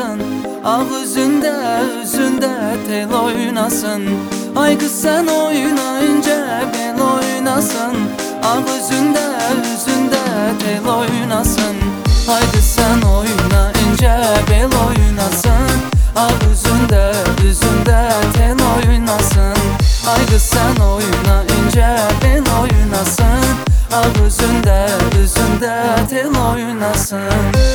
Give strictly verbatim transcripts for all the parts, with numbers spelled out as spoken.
oynasın. Ağ üzünde üzünde tel oynasın. Ay kız sen oynayınca bel oynasın. Ağ üzünde üzünde tel oynasın. Haydi sen oynayınca bel oynasın. Ağ üzünde üzünde tel oynasın. Haydi sen oynayınca bel oynasın. Ağ üzünde üzünde tel oynasın.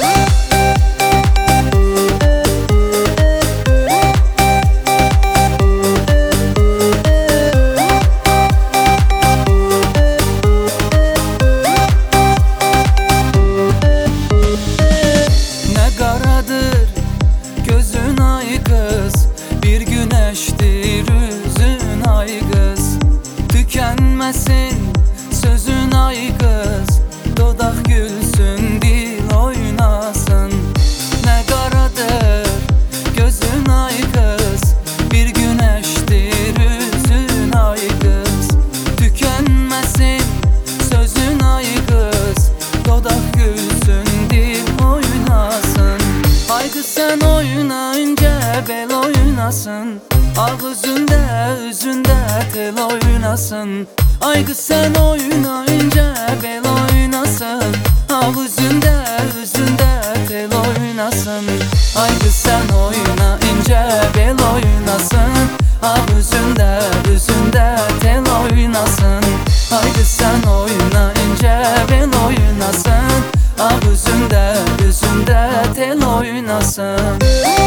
Gözün ay kız, bir güneştir yüzün ay kız. Tükenmesin sözün ay kız, dudak gülsün dil oynasın. Ne karadır gözün ay kız, bir güneştir yüzün ay kız. Tükenmesin sözün ay kız, dudak gülsün dil oynasın. Ay kız sen oynayınca bel oynasın. Ağ üzünde üzünde tel oynasın. Ay kız sen oynayınca bel oynasın. Ağ üzünde üzünde tel oynasın. Ay kız sen oynayınca bel oynasın. Ağ üzünde üzünde tel oynasın. Ay kız sen oynayınca bel oynasın. Ağ üzünde üzünde tel oynasın.